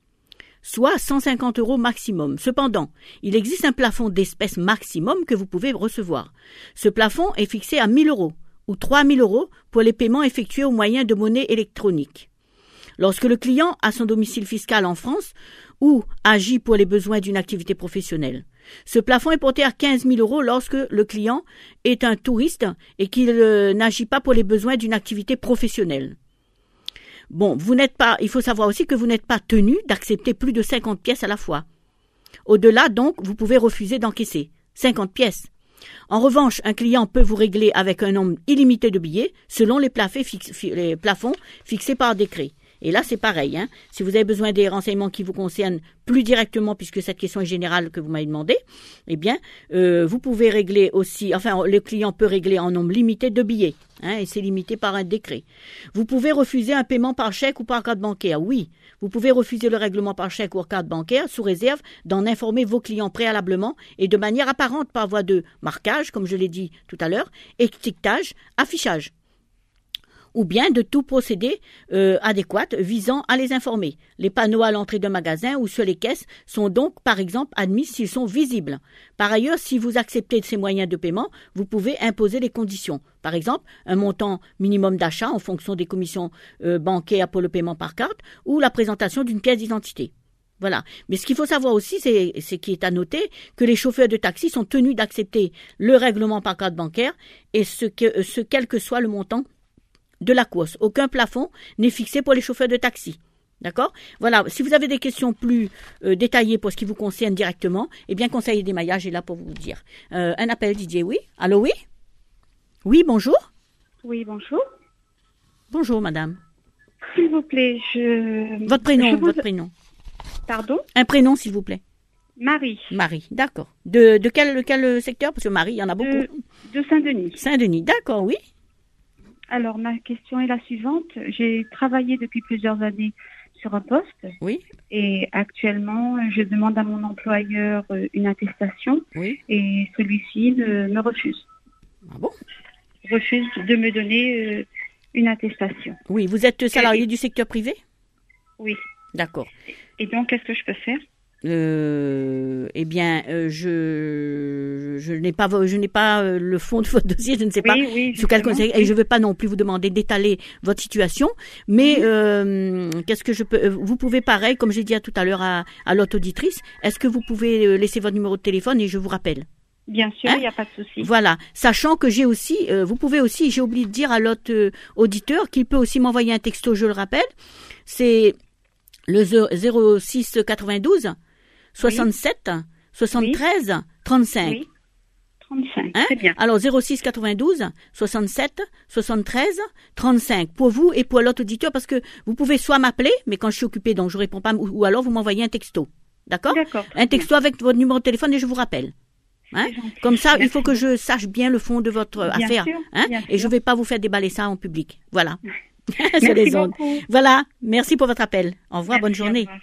soit 150 € maximum. Cependant, il existe un plafond d'espèces maximum que vous pouvez recevoir. Ce plafond est fixé à 1 000 € ou 3 000 € pour les paiements effectués au moyen de monnaie électronique. Lorsque le client a son domicile fiscal en France ou agit pour les besoins d'une activité professionnelle. Ce plafond est porté à 15 000 € lorsque le client est un touriste et qu'il n'agit pas pour les besoins d'une activité professionnelle. Bon, il faut savoir aussi que vous n'êtes pas tenu d'accepter plus de 50 pièces à la fois. Au-delà, donc, vous pouvez refuser d'encaisser 50 pièces. En revanche, un client peut vous régler avec un nombre illimité de billets selon les plafonds fixés par décret. Et là, c'est pareil. Si vous avez besoin des renseignements qui vous concernent plus directement, puisque cette question est générale que vous m'avez demandé, eh bien, vous pouvez régler aussi, le client peut régler en nombre limité de billets, et c'est limité par un décret. Vous pouvez refuser un paiement par chèque ou par carte bancaire. Oui, vous pouvez refuser le règlement par chèque ou carte bancaire sous réserve d'en informer vos clients préalablement et de manière apparente par voie de marquage, comme je l'ai dit tout à l'heure, étiquetage, affichage. Ou bien de tout procédé adéquat visant à les informer. Les panneaux à l'entrée d'un magasin ou sur les caisses sont donc, par exemple, admis s'ils sont visibles. Par ailleurs, si vous acceptez ces moyens de paiement, vous pouvez imposer des conditions. Par exemple, un montant minimum d'achat en fonction des commissions bancaires pour le paiement par carte ou la présentation d'une pièce d'identité. Voilà. Mais ce qu'il faut savoir aussi, c'est qu'il est à noter que les chauffeurs de taxi sont tenus d'accepter le règlement par carte bancaire et quel que soit le montant de la course. Aucun plafond n'est fixé pour les chauffeurs de taxi. D'accord? Voilà. Si vous avez des questions plus détaillées pour ce qui vous concerne directement, eh bien, Conseiller des Maillages est là pour vous dire. Un appel, Didier, oui? Allô, oui? Oui, bonjour? Oui, bonjour. Bonjour, madame. S'il vous plaît, Votre prénom. Pardon? Un prénom, s'il vous plaît. Marie. Marie, d'accord. De quel secteur? Parce que Marie, il y en a beaucoup. De Saint-Denis. Saint-Denis, d'accord, oui. Alors, ma question est la suivante. J'ai travaillé depuis plusieurs années sur un poste. Oui. Et actuellement, je demande à mon employeur une attestation. Oui. Et celui-ci me refuse. Ah bon? Refuse de me donner une attestation. Oui, vous êtes salarié du secteur privé? Oui. D'accord. Et donc, qu'est-ce que je peux faire? je n'ai pas le fond de votre dossier, je ne sais pas sous quel conseil, et je ne veux pas non plus vous demander d'étaler votre situation, mais qu'est-ce que je peux, vous pouvez pareil, comme j'ai dit tout à l'heure à l'autre auditrice, est-ce que vous pouvez laisser votre numéro de téléphone et je vous rappelle? Bien sûr, il n'y a pas de souci. Voilà, sachant que j'ai aussi, vous pouvez aussi, j'ai oublié de dire à l'autre auditeur qu'il peut aussi m'envoyer un texto, je le rappelle, c'est le 06 92 67 73 35. Oui, 35, c'est bien. Alors 06 92 67 73 35 pour vous et pour l'autre auditeur, parce que vous pouvez soit m'appeler, mais quand je suis occupée, donc je réponds pas, ou alors vous m'envoyez un texto. D'accord? Un texto avec votre numéro de téléphone et je vous rappelle. Comme ça, il faut que je sache bien le fond de votre affaire. Et je ne vais pas vous faire déballer ça en public. Voilà. Merci beaucoup. Voilà. Merci pour votre appel. Au revoir. Bonne journée. Au revoir.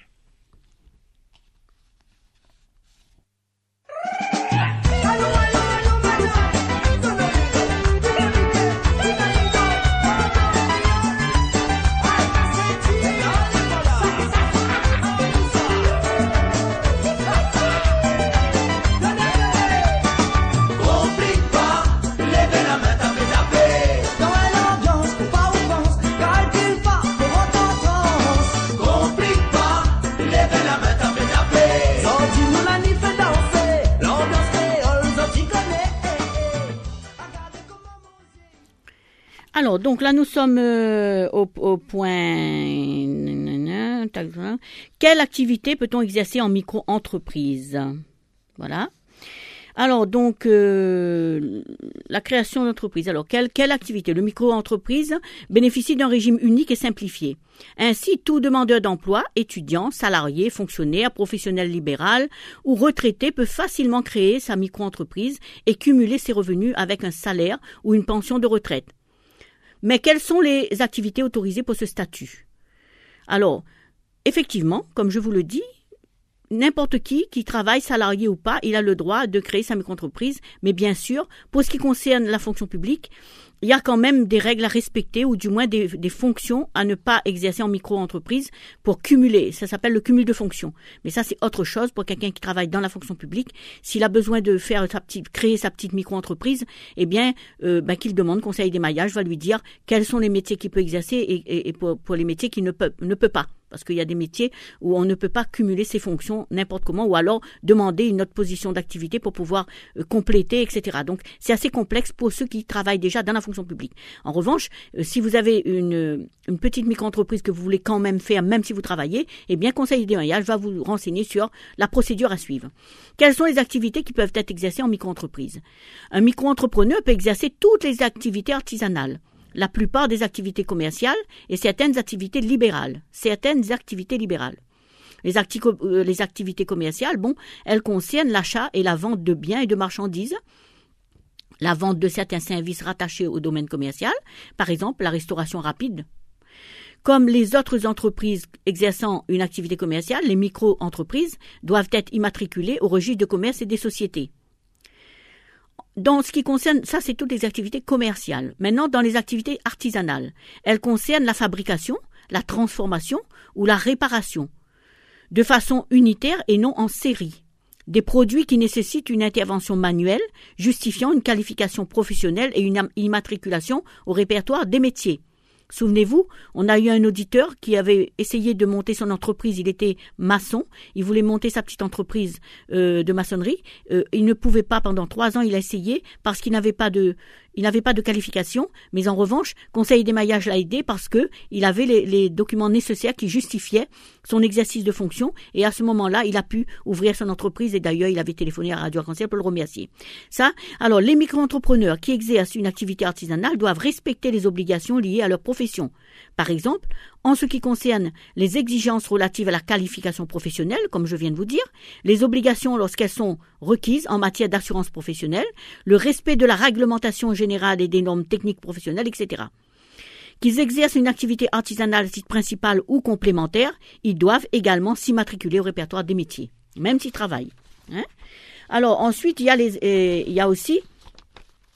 Alors, donc là, nous sommes au point... Quelle activité peut-on exercer en micro-entreprise? Voilà. Alors, donc, la création d'entreprise. Alors, quelle activité? Le micro-entreprise bénéficie d'un régime unique et simplifié. Ainsi, tout demandeur d'emploi, étudiant, salarié, fonctionnaire, professionnel libéral ou retraité peut facilement créer sa micro-entreprise et cumuler ses revenus avec un salaire ou une pension de retraite. Mais quelles sont les activités autorisées pour ce statut? Alors, effectivement, comme je vous le dis, n'importe qui travaille, salarié ou pas, il a le droit de créer sa micro-entreprise. Mais bien sûr, pour ce qui concerne la fonction publique, il y a quand même des règles à respecter, ou du moins des fonctions à ne pas exercer en micro-entreprise pour cumuler. Ça s'appelle le cumul de fonctions. Mais ça, c'est autre chose pour quelqu'un qui travaille dans la fonction publique. S'il a besoin de créer sa petite micro-entreprise, eh bien, qu'il demande, Conseil d'émaillage va lui dire quels sont les métiers qu'il peut exercer et pour les métiers qu'il ne peut pas. Parce qu'il y a des métiers où on ne peut pas cumuler ses fonctions n'importe comment, ou alors demander une autre position d'activité pour pouvoir compléter, etc. Donc, c'est assez complexe pour ceux qui travaillent déjà dans la fonction publique. En revanche, si vous avez une petite micro-entreprise que vous voulez quand même faire, même si vous travaillez, eh bien, Conseil d'émaillage va vous renseigner sur la procédure à suivre. Quelles sont les activités qui peuvent être exercées en micro-entreprise? Un micro-entrepreneur peut exercer toutes les activités artisanales, la plupart des activités commerciales et certaines activités libérales. Les activités commerciales, elles concernent l'achat et la vente de biens et de marchandises, la vente de certains services rattachés au domaine commercial, par exemple la restauration rapide. Comme les autres entreprises exerçant une activité commerciale, les micro-entreprises doivent être immatriculées au registre de commerce et des sociétés. Dans ce qui concerne, ça c'est toutes les activités commerciales. Maintenant, dans les activités artisanales, elles concernent la fabrication, la transformation ou la réparation, de façon unitaire et non en série, des produits qui nécessitent une intervention manuelle, justifiant une qualification professionnelle et une immatriculation au répertoire des métiers. Souvenez-vous, on a eu un auditeur qui avait essayé de monter son entreprise, il était maçon, il voulait monter sa petite entreprise de maçonnerie, il ne pouvait pas pendant 3 ans, il a essayé parce qu'il n'avait pas de qualification, mais en revanche, Conseil d'émaillage l'a aidé parce que il avait les documents nécessaires qui justifiaient son exercice de fonction, et à ce moment-là, il a pu ouvrir son entreprise, et d'ailleurs, il avait téléphoné à Radio Arc-en-Ciel pour le remercier. Alors, les micro-entrepreneurs qui exercent une activité artisanale doivent respecter les obligations liées à leur profession. Par exemple, en ce qui concerne les exigences relatives à la qualification professionnelle, comme je viens de vous dire, les obligations lorsqu'elles sont requises en matière d'assurance professionnelle, le respect de la réglementation générale et des normes techniques professionnelles, etc. Qu'ils exercent une activité artisanale à titre principal ou complémentaire, ils doivent également s'immatriculer au répertoire des métiers, même s'ils travaillent. Alors ensuite, il y a aussi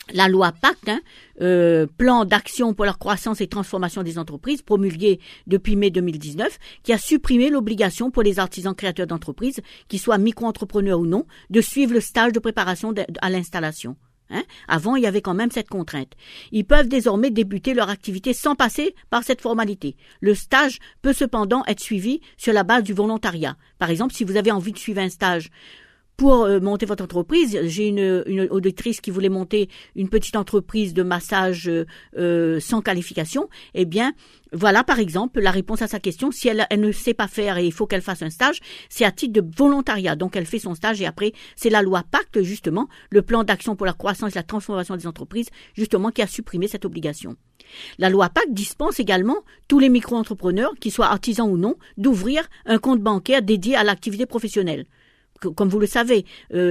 la loi Pacte, plan d'action pour la croissance et transformation des entreprises, promulgué depuis mai 2019, qui a supprimé l'obligation pour les artisans créateurs d'entreprises, qu'ils soient micro-entrepreneurs ou non, de suivre le stage de préparation à l'installation. Avant, il y avait quand même cette contrainte. Ils peuvent désormais débuter leur activité sans passer par cette formalité. Le stage peut cependant être suivi sur la base du volontariat. Par exemple, si vous avez envie de suivre un stage pour monter votre entreprise, j'ai une auditrice qui voulait monter une petite entreprise de massage sans qualification. Eh bien, voilà par exemple la réponse à sa question. Si elle ne sait pas faire et il faut qu'elle fasse un stage, c'est à titre de volontariat. Donc elle fait son stage et après c'est la loi Pacte justement, le plan d'action pour la croissance et la transformation des entreprises justement qui a supprimé cette obligation. La loi Pacte dispense également tous les micro-entrepreneurs, qu'ils soient artisans ou non, d'ouvrir un compte bancaire dédié à l'activité professionnelle. Comme vous le savez,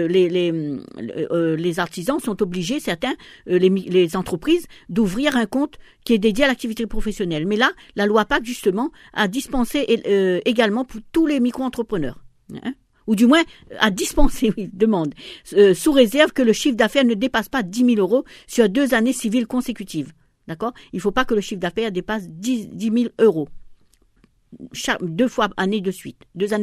les artisans sont obligés, certains, les entreprises, d'ouvrir un compte qui est dédié à l'activité professionnelle. Mais là, la loi Pacte, justement, a dispensé également pour tous les micro-entrepreneurs. Ou du moins, a dispensé, demande, sous réserve que le chiffre d'affaires ne dépasse pas 10 000 euros sur 2 années civiles consécutives. D'accord ? Il ne faut pas que le chiffre d'affaires dépasse 10 000 euros. 2 années de suite.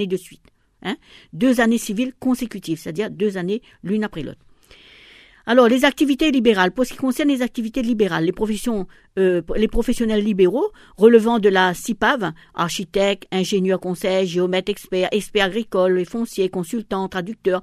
2 années civiles consécutives, c'est-à-dire 2 années l'une après l'autre. Alors, les activités libérales. Pour ce qui concerne les activités libérales, les professionnels libéraux relevant de la CIPAV, architectes, ingénieurs conseils, géomètres experts agricoles et fonciers, consultants, traducteurs,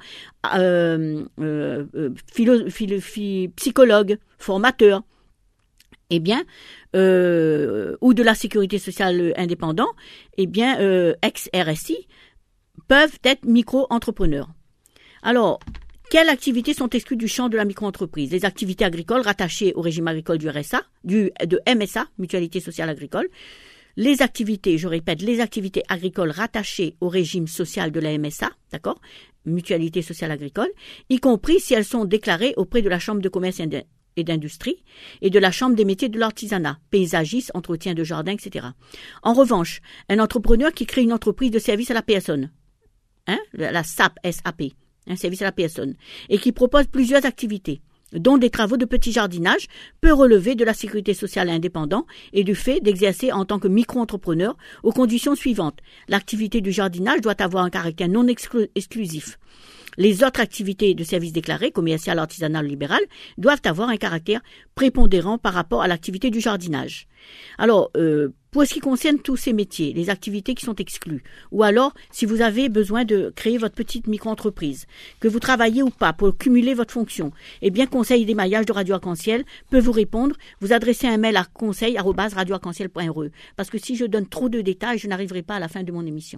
psychologues, formateurs, ou de la sécurité sociale indépendant, ex-RSI, peuvent être micro-entrepreneurs. Alors, quelles activités sont exclues du champ de la micro-entreprise ? Les activités agricoles rattachées au régime agricole de MSA, Mutualité Sociale Agricole. Les activités agricoles rattachées au régime social de la MSA, d'accord, Mutualité Sociale Agricole, y compris si elles sont déclarées auprès de la Chambre de commerce et d'industrie et de la Chambre des métiers de l'artisanat, paysagiste, entretien de jardin, etc. En revanche, un entrepreneur qui crée une entreprise de service à la personne, la SAP, un service à la personne, et qui propose plusieurs activités, dont des travaux de petit jardinage, peut relever de la sécurité sociale indépendant et du fait d'exercer en tant que micro-entrepreneur aux conditions suivantes. L'activité du jardinage doit avoir un caractère non exclusif. Les autres activités de services déclarés, commerciales, artisanales, libérales, doivent avoir un caractère prépondérant par rapport à l'activité du jardinage. Alors, pour ce qui concerne tous ces métiers, les activités qui sont exclues, ou alors si vous avez besoin de créer votre petite micro-entreprise, que vous travaillez ou pas pour cumuler votre fonction, Conseil d'émaillage de Radio Arc-en-Ciel peut vous répondre. Vous adressez un mail à conseil@radioarc-en-ciel.re, parce que si je donne trop de détails, je n'arriverai pas à la fin de mon émission.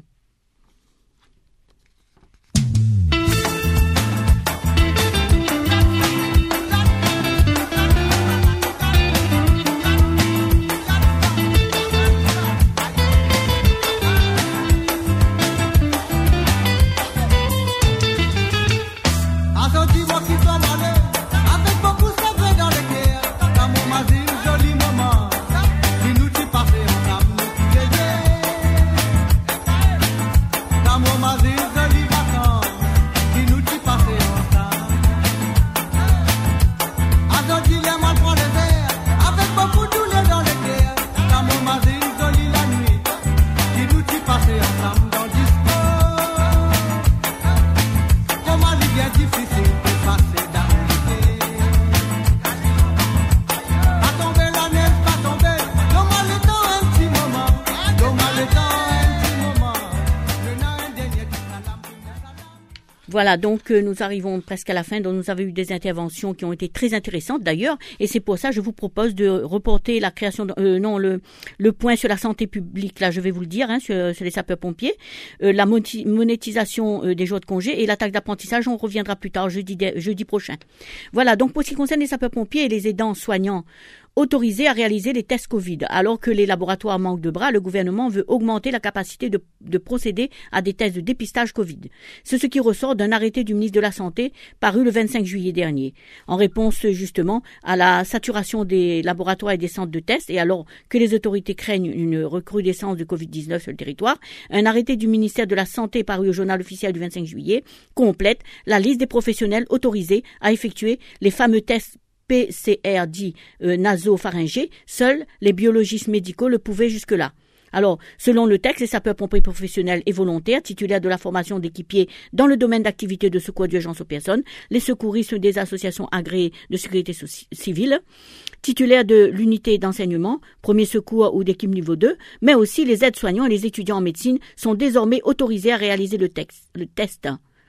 Voilà, donc nous arrivons presque à la fin. Donc nous avons eu des interventions qui ont été très intéressantes d'ailleurs, et c'est pour ça que je vous propose de reporter la création, le point sur la santé publique. Là, je vais vous le dire, sur les sapeurs-pompiers, la monétisation des jours de congé et la taxe d'apprentissage. On reviendra plus tard jeudi prochain. Voilà, donc pour ce qui concerne les sapeurs-pompiers et les aidants soignants autorisés à réaliser les tests Covid. Alors que les laboratoires manquent de bras, le gouvernement veut augmenter la capacité de procéder à des tests de dépistage Covid. C'est ce qui ressort d'un arrêté du ministre de la Santé paru le 25 juillet dernier. En réponse justement à la saturation des laboratoires et des centres de tests, et alors que les autorités craignent une recrudescence du Covid-19 sur le territoire, un arrêté du ministère de la Santé paru au journal officiel du 25 juillet complète la liste des professionnels autorisés à effectuer les fameux tests PCR dit nasopharyngé, seuls les biologistes médicaux le pouvaient jusque-là. Alors, selon le texte, les sapeurs-pompiers professionnels et volontaires, titulaires de la formation d'équipiers dans le domaine d'activité de secours d'urgence aux personnes, les secouristes des associations agréées de sécurité civile, titulaires de l'unité d'enseignement, premier secours ou d'équipe niveau 2, mais aussi les aides-soignants et les étudiants en médecine sont désormais autorisés à réaliser le test.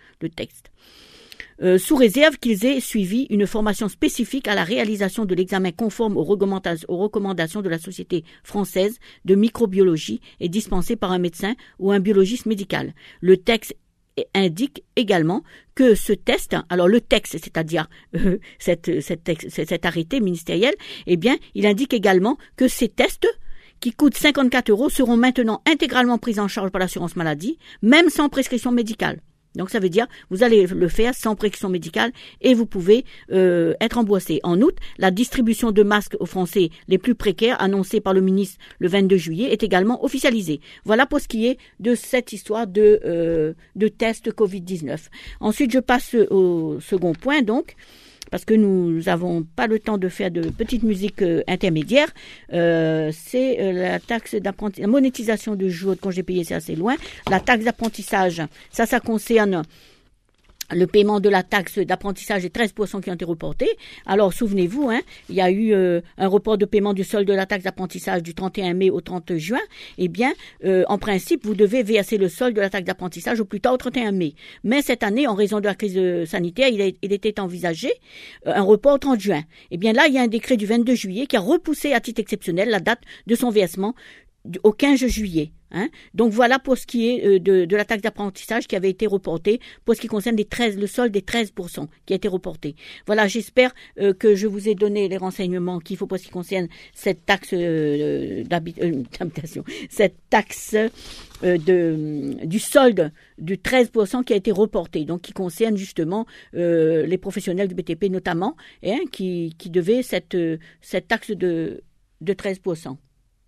Sous réserve qu'ils aient suivi une formation spécifique à la réalisation de l'examen conforme aux recommandations de la Société française de microbiologie et dispensé par un médecin ou un biologiste médical. Le texte indique également que ce test, alors le texte, c'est-à-dire cet arrêté ministériel, eh bien, il indique également que ces tests qui coûtent 54 € seront maintenant intégralement pris en charge par l'assurance maladie, même sans prescription médicale. Donc ça veut dire vous allez le faire sans prescription médicale et vous pouvez être remboursé. En outre, la distribution de masques aux Français les plus précaires annoncée par le ministre le 22 juillet est également officialisée. Voilà pour ce qui est de cette histoire de test Covid-19. Ensuite, je passe au second point donc. Parce que nous n'avons pas le temps de faire de petites musiques intermédiaires, c'est la taxe d'apprentissage, la monétisation du jour de congé payé, c'est assez loin. La taxe d'apprentissage, ça concerne le paiement de la taxe d'apprentissage et 13% qui ont été reportés. Alors, souvenez-vous, il y a eu un report de paiement du solde de la taxe d'apprentissage du 31 mai au 30 juin. Eh bien, en principe, vous devez verser le solde de la taxe d'apprentissage au plus tard au 31 mai. Mais cette année, en raison de la crise sanitaire, il était envisagé un report au 30 juin. Eh bien, là, il y a un décret du 22 juillet qui a repoussé à titre exceptionnel la date de son versement au 15 juillet. Donc voilà pour ce qui est de la taxe d'apprentissage qui avait été reportée pour ce qui concerne le solde des 13% qui a été reporté. Voilà, j'espère que je vous ai donné les renseignements qu'il faut pour ce qui concerne cette taxe d'habitation, cette taxe du solde du 13% qui a été reporté, donc qui concerne justement les professionnels du BTP notamment, qui devaient cette taxe de 13%.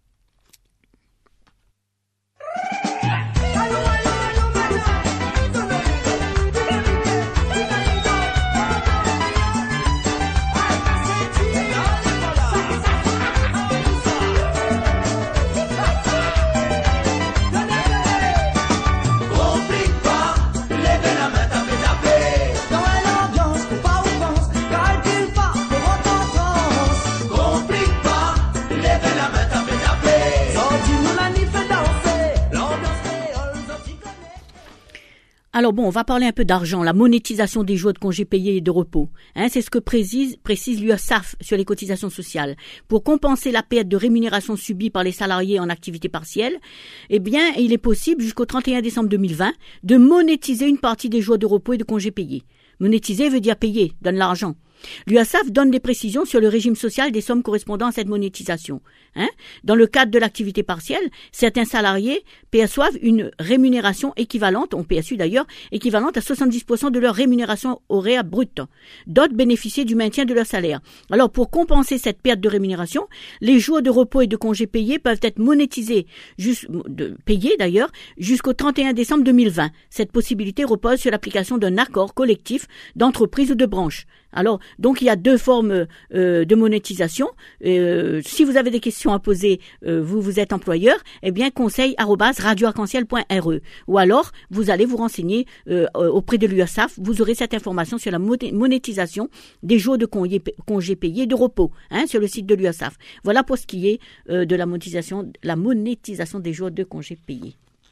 Alors bon, on va parler un peu d'argent, la monétisation des jours de congés payés et de repos. C'est ce que précise l'URSSAF sur les cotisations sociales. Pour compenser la perte de rémunération subie par les salariés en activité partielle, eh bien, il est possible jusqu'au 31 décembre 2020 de monétiser une partie des jours de repos et de congés payés. Monétiser veut dire payer, donne l'argent. L'URSSAF donne des précisions sur le régime social des sommes correspondant à cette monétisation. Dans le cadre de l'activité partielle, certains salariés perçoivent une rémunération équivalente, ont perçu d'ailleurs, équivalente à 70% de leur rémunération horaire brute. D'autres bénéficient du maintien de leur salaire. Alors, pour compenser cette perte de rémunération, les jours de repos et de congés payés peuvent être monétisés, payés d'ailleurs, jusqu'au 31 décembre 2020. Cette possibilité repose sur l'application d'un accord collectif d'entreprise ou de branche. Alors, donc il y a deux formes de monétisation. Si vous avez des questions à poser, vous êtes employeur, eh bien conseil@radioarc-en-ciel.re ou alors vous allez vous renseigner auprès de l'URSSAF. Vous aurez cette information sur la monétisation des jours de congés payés et de repos sur le site de l'URSSAF. Voilà pour ce qui est de la monétisation des jours de congés payés.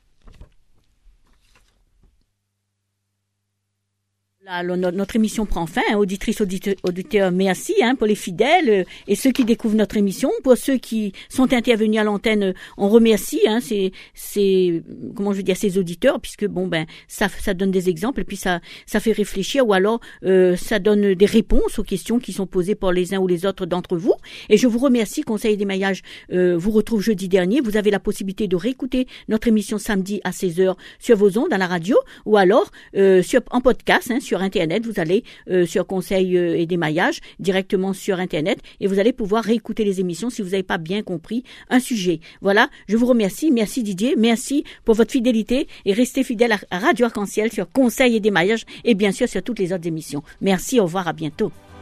Là, notre émission prend fin. Auditrices, auditeurs, merci pour les fidèles et ceux qui découvrent notre émission. Pour ceux qui sont intervenus à l'antenne, on remercie ces auditeurs, puisque ça donne des exemples et puis ça fait réfléchir, ou alors ça donne des réponses aux questions qui sont posées par les uns ou les autres d'entre vous. Et je vous remercie. Conseil d'émaillage vous retrouve jeudi dernier. Vous avez la possibilité de réécouter notre émission samedi à 16h sur vos ondes à la radio, ou alors en podcast sur Internet. Vous allez sur Conseil et d'émaillage directement sur Internet et vous allez pouvoir réécouter les émissions si vous n'avez pas bien compris un sujet. Voilà, je vous remercie. Merci Didier, merci pour votre fidélité et restez fidèles à Radio Arc-en-Ciel sur Conseil et d'émaillage et bien sûr sur toutes les autres émissions. Merci, au revoir, à bientôt.